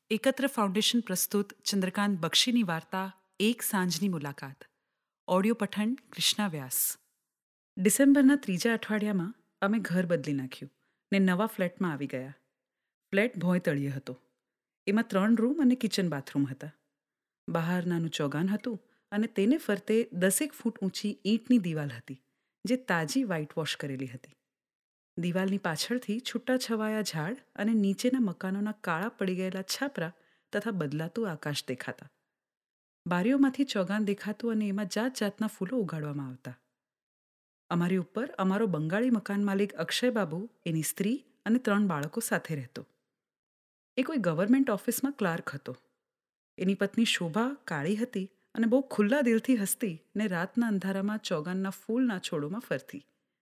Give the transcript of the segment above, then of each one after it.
એકત્ર ફાઉન્ડેશન પ્રસ્તુત ચંદ્રકાંત બક્ષીની વાર્તા એક સાંજની મુલાકાત. ઓડિયો પઠન કૃષ્ણા વ્યાસ. ડિસેમ્બરના ત્રીજા અઠવાડિયામાં અમે ઘર બદલી નાખ્યું ને નવા ફ્લેટમાં આવી ગયા. ફ્લેટ ભોંયતળિયે હતો. એમાં 3 રૂમ અને કિચન બાથરૂમ હતા. બહાર નાનું ચોગાન હતું અને તેને ફરતે 10 ફૂટ ઊંચી ઈંટની દિવાલ હતી, જે તાજી વ્હાઇટ વોશ કરેલી હતી. દિવાલની પાછળથી છૂટાછવાયા ઝાડ અને નીચેના મકાનોના કાળા પડી ગયેલા છાપરા તથા બદલાતું આકાશ દેખાતા. બારીઓમાંથી ચોગાન દેખાતું અને એમાં જાત જાતના ફૂલો ઉગાડવામાં આવતા. અમારી ઉપર અમારો બંગાળી મકાન માલિક અક્ષયબાબુ, એની સ્ત્રી અને 3 બાળકો સાથે રહેતો. એ કોઈ ગવર્મેન્ટ ઓફિસમાં ક્લાર્ક હતો. એની પત્ની શોભા કાળી હતી અને બહુ ખુલ્લા દિલથી હસતી ને રાતના અંધારામાં ચોગાનના ફૂલના છોડોમાં ફરતી.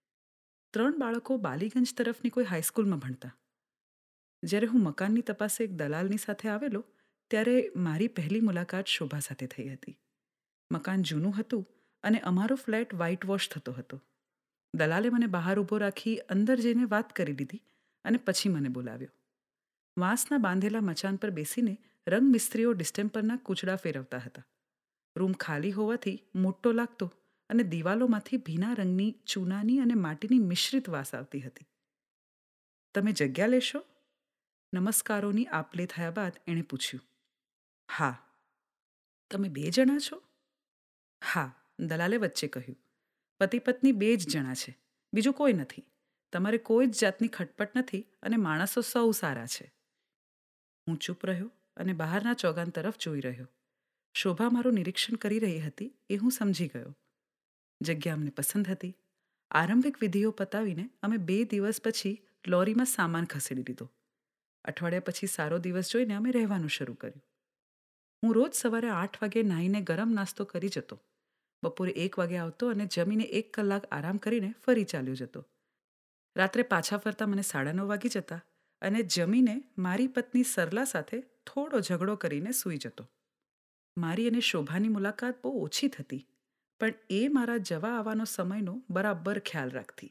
3 બાળકો બાલીગંજ તરફની કોઈ હાઈસ્કૂલમાં ભણતા. જ્યારે હું મકાનની તપાસે એક દલાલની સાથે આવેલો, ત્યારે મારી પહેલી મુલાકાત શોભા સાથે થઈ હતી. મકાન જૂનું હતું અને અમારો ફ્લેટ વ્હાઇટ વોશ થતો હતો. દલાલે મને બહાર ઊભો રાખી અંદર જઈને વાત કરી લીધી અને પછી મને બોલાવ્યો. વાંસના બાંધેલા મચાન પર બેસીને રંગમિસ્ત્રીઓ ડિસ્ટેમ્પરના કૂચડા ફેરવતા હતા. રૂમ ખાલી હોવાથી મોટો લાગતો અને દિવાલોમાંથી ભીના રંગની ચૂનાની અને માટીની મિશ્રિત વાસ આવતી હતી. "તમે જગ્યા લેશો?" નમસ્કારોની આપ-લે થયા બાદ એણે પૂછ્યું. "હા." "તમે 2 જણા છો?" "હા," દલાલે વચ્ચે કહ્યું. "પતિ પત્ની 2 જ જણા છે, બીજું કોઈ નથી. તમારે કોઈ જ જાતની ખટપટ નથી અને માણસો સૌ સારા છે." હું ચૂપ રહ્યો અને બહારના ચોગાન તરફ જોઈ રહ્યો. શોભા મારું નિરીક્ષણ કરી રહી હતી એ હું સમજી ગયો. જગ્યા અમને પસંદ હતી. આરંભિક વિધિઓ પતાવીને અમે 2 દિવસ પછી લોરીમાં સામાન ખસેડી લીધો. અઠવાડિયા પછી સારો દિવસ જોઈને અમે રહેવાનું શરૂ કર્યું. હું રોજ સવારે 8 વાગે નાહીને ગરમ નાસ્તો કરી જતો. બપોરે 1 વાગે આવતો અને જમીને 1 કલાક આરામ કરીને ફરી ચાલ્યો જતો. રાત્રે પાછા ફરતા મને 9:30 વાગી જતા અને જમીને મારી પત્ની સરલા સાથે થોડો ઝઘડો કરીને સૂઈ જતો. મારી અને શોભાની મુલાકાત બહુ ઓછી થતી, પણ એ મારા જવા આવવાનો સમયનો બરાબર ખ્યાલ રાખતી.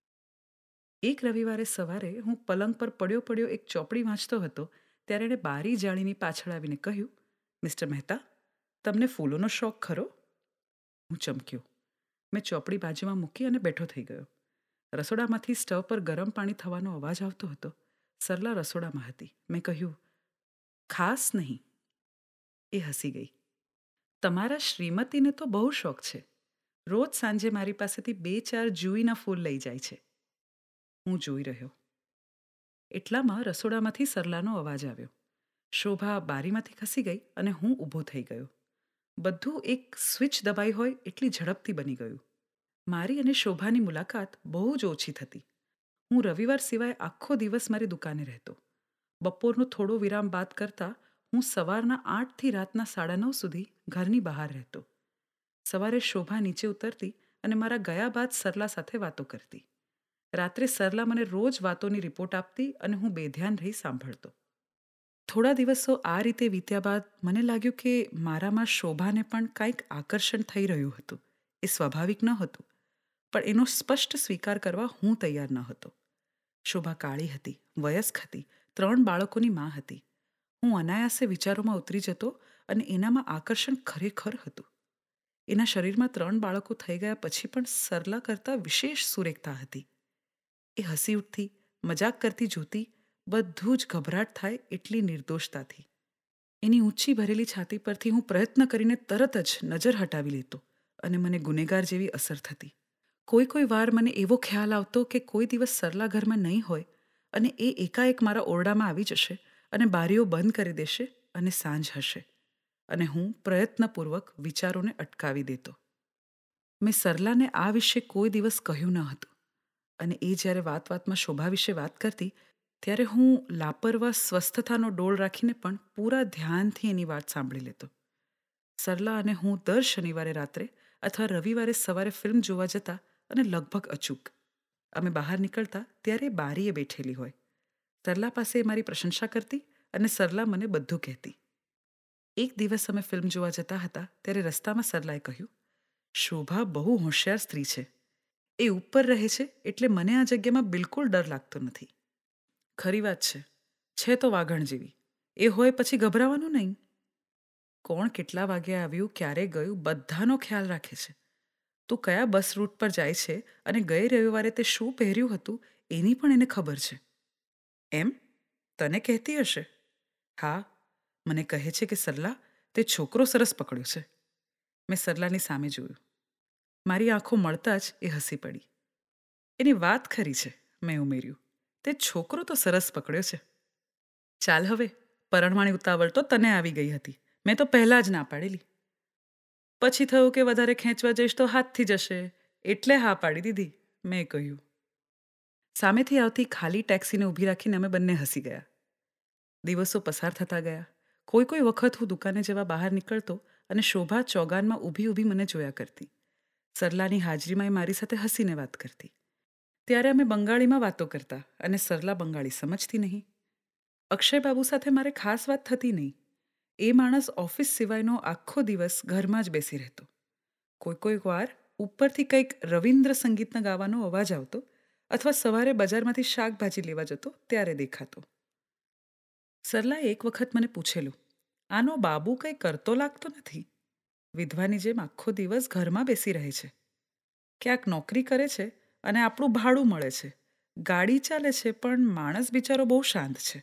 એક રવિવારે સવારે હું પલંગ પર પડ્યો એક ચોપડી વાંચતો હતો ત્યારે એણે બારી જાળીની પાછળ આવીને કહ્યું, "મિસ્ટર મહેતા, તમને ફૂલોનો શોખ ખરો?" હું ચમક્યો. મેં ચોપડી બાજુમાં મૂકી અને બેઠો થઈ ગયો. રસોડામાંથી સ્ટવ પર ગરમ પાણી થવાનો અવાજ આવતો હતો. સરલા રસોડામાં હતી. મેં કહ્યું, "ખાસ નહીં." એ હસી ગઈ. "તમારા શ્રીમતીને તો બહુ શોખ છે. રોજ સાંજે મારી પાસેથી 2-4 જુઈના ફૂલ લઈ જાય છે." હું જોઈ રહ્યો. એટલામાં રસોડામાંથી સરલાનો અવાજ આવ્યો. શોભા બારીમાંથી ખસી ગઈ અને હું ઊભો થઈ ગયો. બધું એક સ્વિચ દબાઈ હોય એટલી ઝડપથી બની ગયું. મારી અને શોભાની મુલાકાત બહુ જ ઓછી થતી. હું રવિવાર સિવાય આખો દિવસ મારી દુકાને રહેતો. બપોરનો થોડો વિરામ બાદ કરતાં હું સવારના 8 થી રાતના 9:30 સુધી ઘરની બહાર રહેતો. સવારે શોભા નીચે ઉતરતી અને મારા ગયા બાદ સરલા સાથે વાતો કરતી. રાત્રે સરલા મને રોજ વાતોની રિપોર્ટ આપતી અને હું બેધ્યાન રહી સાંભળતો. થોડા દિવસો આ રીતે વીત્યા બાદ મને લાગ્યું કે મારામાં શોભાને પણ કંઈક આકર્ષણ થઈ રહ્યું હતું. એ સ્વાભાવિક ન હતું, પણ એનો સ્પષ્ટ સ્વીકાર કરવા હું તૈયાર ન હતો. શોભા કાળી હતી, વયસ્ક હતી, 3 બાળકોની મા હતી. હું અનાયાસે વિચારોમાં ઉતરી જતો અને એનામાં આકર્ષણ ખરેખર હતું. એના શરીરમાં 3 બાળકો થઈ ગયા પછી પણ સરલા કરતાં વિશેષ સુરેખતા હતી. એ હસી ઉઠતી, મજાક કરતી જોતી, બધું જ ગભરાટ થાય એટલી નિર્દોષતાથી. એની ઊંચી ભરેલી છાતી પરથી હું પ્રયત્ન કરીને તરત જ નજર હટાવી લેતો અને મને ગુનેગાર જેવી અસર થતી. કોઈ વાર મને એવો ખ્યાલ આવતો કે કોઈ દિવસ સરલા ઘરમાં નહીં હોય અને એ એકાએક મારા ઓરડામાં આવી જશે અને બારીઓ બંધ કરી દેશે અને સાંજ હશે અને હું પ્રયત્નપૂર્વક વિચારોને અટકાવી દેતો. મેં સરલાને આ વિશે કોઈ દિવસ કહ્યું ન હતું અને એ જ્યારે વાતમાં શોભા વિશે વાત કરતી ત્યારે હું લાપરવાહ સ્વસ્થતાનો ડોળ રાખીને પણ પૂરા ધ્યાનથી એની વાત સાંભળી લેતો. સરલા અને હું દર શનિવારે રાત્રે અથવા રવિવારે સવારે ફિલ્મ જોવા જતા અને લગભગ અચૂક. અમે બહાર નીકળતા ત્યારે બારીએ બેઠેલી હોય. સરલા પાસે મારી પ્રશંસા કરતી અને સરલા મને બધું કહેતી. એક દિવસ અમે ફિલ્મ જોવા જતા હતા ત્યારે રસ્તામાં સરલાએ કહ્યું, "શોભા બહુ હોશિયાર સ્ત્રી છે. એ ઉપર રહે છે એટલે મને આ જગ્યામાં બિલકુલ ડર લાગતો નથી." ખરી વાત છે તો વાઘણ જેવી. એ હોય પછી ગભરાવાનું નહીં. કોણ કેટલા વાગે આવ્યું, ક્યારે ગયું, બધાનો ખ્યાલ રાખે છે. તું કયા બસ રૂટ પર જાય છે અને ગઈ રવિવારે તે શું પહેર્યું હતું એની પણ એને ખબર છે. એમ? તને કહેતી હશે? હા, મને કહે છે કે સરલા, તે છોકરો સરસ પકડ્યો છે. મેં સરલાની સામે જોયું. મારી આંખો મળતા જ એ હસી પડી. એની વાત ખરી છે, મેં ઉમેર્યું. તે છોકરો તો સરસ પકડ્યો છે. ચાલ હવે, પરણવાની ઉતાવળ તો તને આવી ગઈ હતી. મેં તો પહેલાં જ ના પાડેલી. પછી થયું કે વધારે ખેંચવા જઈશ તો હાથથી જશે, એટલે હા પાડી દીધી, મેં કહ્યું. સામેથી આવતી ખાલી ટેક્સીને ઊભી રાખીને અમે બંને હસી ગયા. દિવસો પસાર થતા ગયા. કોઈ કોઈ વખત હું દુકાને જવા બહાર નીકળતો અને શોભા ચોગાનમાં ઊભી ઊભી મને જોયા કરતી. સરલાની હાજરીમાં એ મારી સાથે હસીને વાત કરતી. ત્યારે અમે બંગાળીમાં વાતો કરતા અને સરલા બંગાળી સમજતી નહીં. અક્ષયબાબુ સાથે મારે ખાસ વાત થતી નહીં. એ માણસ ઓફિસ સિવાયનો આખો દિવસ ઘરમાં જ બેસી રહેતો. કોઈક વાર ઉપરથી કંઈક રવિન્દ્ર સંગીતના ગાવાનો અવાજ આવતો અથવા સવારે બજારમાંથી શાકભાજી લેવા જતો ત્યારે દેખાતો. સરલાએ એક વખત મને પૂછેલું, આનો બાબુ કંઈ કરતો લાગતો નથી. વિધવાની જેમ આખો દિવસ ઘરમાં બેસી રહે છે. ક્યાંક નોકરી કરે છે અને આપણું ભાડું મળે છે. ગાડી ચાલે છે પણ માણસ બિચારો બહુ શાંત છે.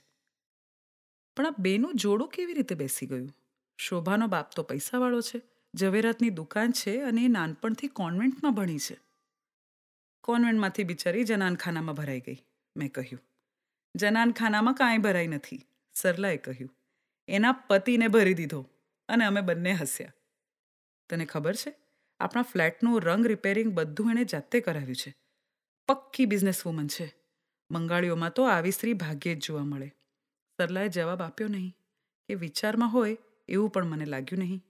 પણ આ બેનું જોડું કેવી રીતે બેસી ગયું? શોભાનો બાપ તો પૈસાવાળો છે, ઝવેરાતની દુકાન છે અને એ નાનપણથી કોન્વેન્ટમાં ભણી છે. કોન્વેન્ટમાંથી બિચારી જનાનખાનામાં ભરાઈ ગઈ, મેં કહ્યું. જનાનખાનામાં કાંઈ ભરાઈ નથી, સરલાએ કહ્યું. એના પતિને ભરી દીધો અને અમે બંને હસ્યા. તને ખબર છે, આપણા ફ્લેટનું રંગ રિપેરિંગ બધું એણે જાતે કરાવ્યું છે. પક્કી બિઝનેસવુમન છે. બંગાળીઓમાં તો આવી સ્ત્રી ભાગ્યે જ જોવા મળે. સરલાએ જવાબ આપ્યો નહીં કે વિચારમાં હોય એવું પણ મને લાગ્યું નહીં.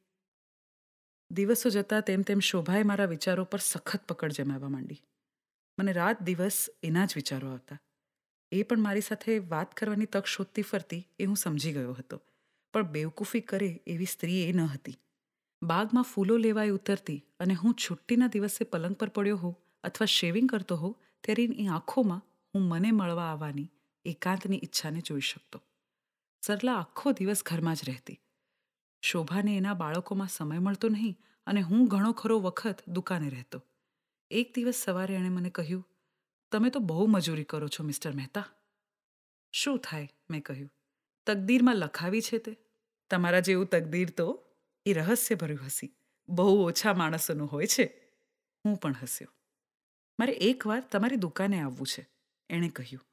દિવસો જતાં તેમ તેમ શોભાએ મારા વિચારો પર સખત પકડ જમાવવા માંડી. મને રાત દિવસ એના જ વિચારો આવતા. એ પણ મારી સાથે વાત કરવાની તક શોધતી ફરતી એ હું સમજી ગયો હતો. પણ બેવકૂફી કરે એવી સ્ત્રી એ ન હતી. બાગમાં ફૂલો લેવાય ઉતરતી અને હું છુટ્ટીના દિવસે પલંગ પર પડ્યો હોઉં અથવા શેવિંગ કરતો હોઉં ત્યારે એની આંખોમાં હું મને મળવા આવવાની એકાંતની ઈચ્છાને જોઈ શકતો. સરલા આખો દિવસ ઘરમાં જ રહેતી. શોભાને એના બાળકોમાં સમય મળતો નહીં અને હું ઘણો ખરો વખત દુકાને રહેતો. એક દિવસ સવારે એણે મને કહ્યું, તમે તો બહુ મજૂરી કરો છો મિસ્ટર મહેતા. શું થાય, મેં કહ્યું. તકદીરમાં લખાવી છે તે. તમારા જેવું તકદીર તો, એ રહસ્યભર્યું હસી, બહુ ઓછા માણસોનું હોય છે. હું પણ હસ્યો. મારે એકવાર તમારી દુકાને આવવું છે, એણે કહ્યું.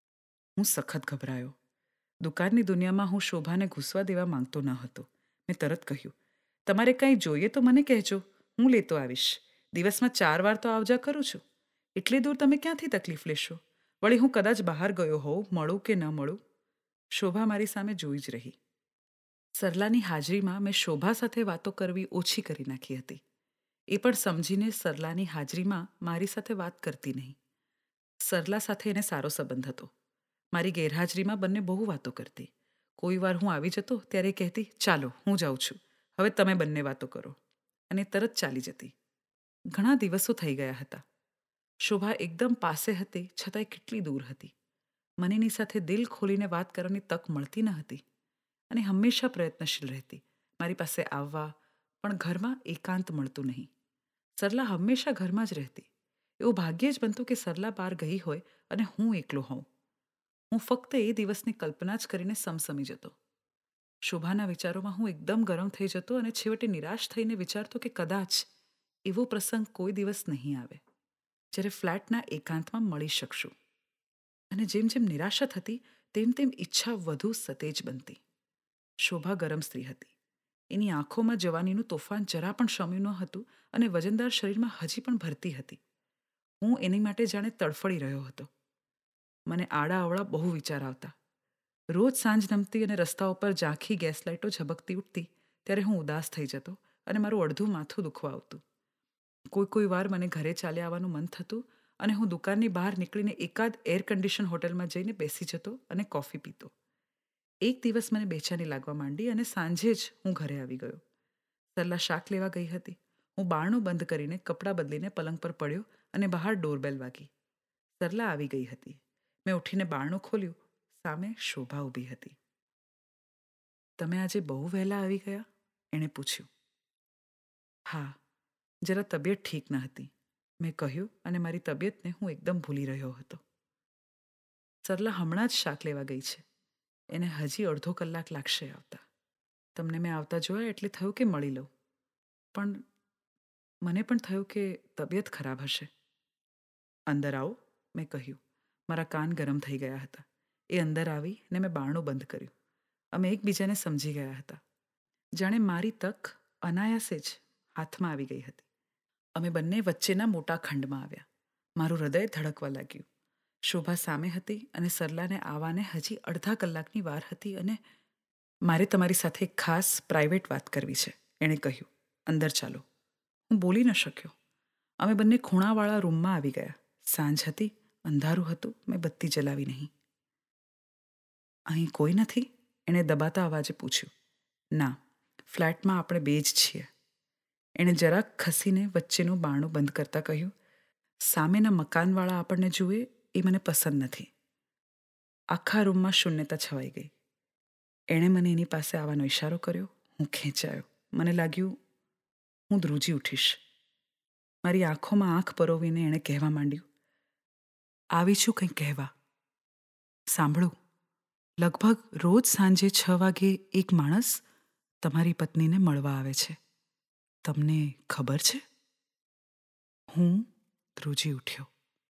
હું સખત ગભરાયો. દુકાનની દુનિયામાં હું શોભાને ઘૂસવા દેવા માંગતો ન હતો. મેં તરત કહ્યું, તમારે કંઈ જોઈએ તો મને કહેજો, હું લેતો આવીશ. દિવસમાં 4 વાર તો આવજા કરું છું. એટલી દૂર તમે ક્યાંથી તકલીફ લેશો? વળી હું કદાચ બહાર ગયો હોઉં, મળું કે ન મળું. શોભા મારી સામે જોઈ જ રહી. સરલાની હાજરીમાં મેં શોભા સાથે વાતો કરવી ઓછી કરી નાખી હતી. એ પણ સમજીને સરલાની હાજરીમાં મારી સાથે વાત કરતી નહીં. સરલા સાથે એને સારો સંબંધ હતો. મારી ગેરહાજરીમાં બંને બહુ વાતો કરતી. કોઈ વાર હું આવી જતો ત્યારે કહેતી, ચાલો હું જાઉં છું, હવે તમે બંને વાતો કરો, અને તરત ચાલી જતી. ઘણા દિવસો થઈ ગયા હતા. શોભા એકદમ પાસે હતી છતાંય કેટલી દૂર હતી. મને એની સાથે દિલ ખોલીને વાત કરવાની તક મળતી ન હતી અને હંમેશા પ્રયત્નશીલ રહેતી મારી પાસે આવવા, પણ ઘરમાં એકાંત મળતું નહીં. સરલા હંમેશા ઘરમાં જ રહેતી. એવું ભાગ્યે જ બનતું કે સરલા બહાર ગઈ હોય અને હું એકલો હોઉં. હું ફક્ત એ દિવસની કલ્પના જ કરીને સમસમી જતો. શોભાના વિચારોમાં હું એકદમ ગરમ થઈ જતો અને છેવટે નિરાશ થઈને વિચારતો કે કદાચ એવો પ્રસંગ કોઈ દિવસ નહીં આવે જ્યારે ફ્લેટના એકાંતમાં મળી શકશું. અને જેમ જેમ નિરાશા થતી તેમ તેમ ઈચ્છા વધુ સતેજ બનતી. શોભા ગરમ સ્ત્રી હતી. એની આંખોમાં જવાનીનું તોફાન જરા પણ શમ્યું ન હતું અને વજનદાર શરીરમાં હજી પણ ભરતી હતી. હું એની માટે જાણે તડફડી રહ્યો હતો. મને આડા અવળા બહુ વિચાર આવતા. રોજ સાંજ નમતી અને રસ્તાઓ પર ઝાંખી ગેસ લાઇટો ઝબકતી ઉઠતી ત્યારે હું ઉદાસ થઈ જતો અને મારું અડધું માથું દુખવા આવતું. કોઈ વાર મને ઘરે ચાલ્યા આવવાનું મન થતું અને હું દુકાનની બહાર નીકળીને એકાદ એર કન્ડિશન હોટલમાં જઈને બેસી જતો અને કોફી પીતો. એક દિવસ મને બેચેની લાગવા માંડી અને સાંજે જ હું ઘરે આવી ગયો. સરલા શાક લેવા ગઈ હતી. હું બારણું બંધ કરીને કપડાં બદલીને પલંગ પર પડ્યો અને બહાર ડોરબેલ વાગી. સરલા આવી ગઈ હતી. મેં ઉઠીને બારણું ખોલ્યું. સામે શોભા ઊભી હતી. તમે આજે બહુ વહેલા આવી ગયા? એણે પૂછ્યું. હા, જરા તબિયત ઠીક ન હતી, મેં કહ્યું અને મારી તબિયતને હું એકદમ ભૂલી રહ્યો હતો. સરલા હમણાં જ શાક લેવા ગઈ છે. એને હજી અડધો કલાક લાગશે આવતા. તમને મેં આવતા જોયા એટલે થયું કે મળી લઉં. પણ મને પણ થયું કે તબિયત ખરાબ હશે. અંદર આવો, મેં કહ્યું. મારા કાન ગરમ થઈ ગયા હતા. એ અંદર આવી ને મેં બારણું બંધ કર્યું. અમે એકબીજાને સમજી ગયા હતા. જાણે મારી તક અનાયાસે જ હાથમાં આવી ગઈ હતી. અમે બંને વચ્ચેના મોટા ખંડમાં આવ્યા. મારું હૃદય ધડકવા લાગ્યું. શોભા સામે હતી અને સરલાને આવવાને હજી અડધા કલાકની વાર હતી અને મારે તમારી સાથે એક ખાસ પ્રાઇવેટ વાત કરવી છે, એણે કહ્યું. અંદર ચાલો. હું બોલી ન શક્યો. અમે બંને ખૂણાવાળા રૂમમાં આવી ગયા. સાંજ હતી, અંધારું હતું, મેં બત્તી જલાવી નહીં. અહીં કોઈ નથી? એણે દબાતા અવાજે પૂછ્યું. ના, ફ્લેટમાં આપણે બે જ છીએ. એણે જરાક ખસીને વચ્ચેનું બારણું બંધ કરતાં કહ્યું. સામેના મકાનવાળા આપણને જુએ એ મને પસંદ નથી. આખા રૂમમાં શૂન્યતા છવાઈ ગઈ. એણે મને એની પાસે આવવાનો ઇશારો કર્યો. હું ખેંચાયો. મને લાગ્યું હું ધ્રુજી ઉઠીશ. મારી આંખોમાં આંખ પરોવીને એણે કહેવા માંડ્યું. આવી છું કંઈક કહેવા. સાંભળો, લગભગ રોજ સાંજે 6 વાગે એક માણસ તમારી પત્નીને મળવા આવે છે. તમને ખબર છે? હું ધ્રુજી ઉઠ્યો.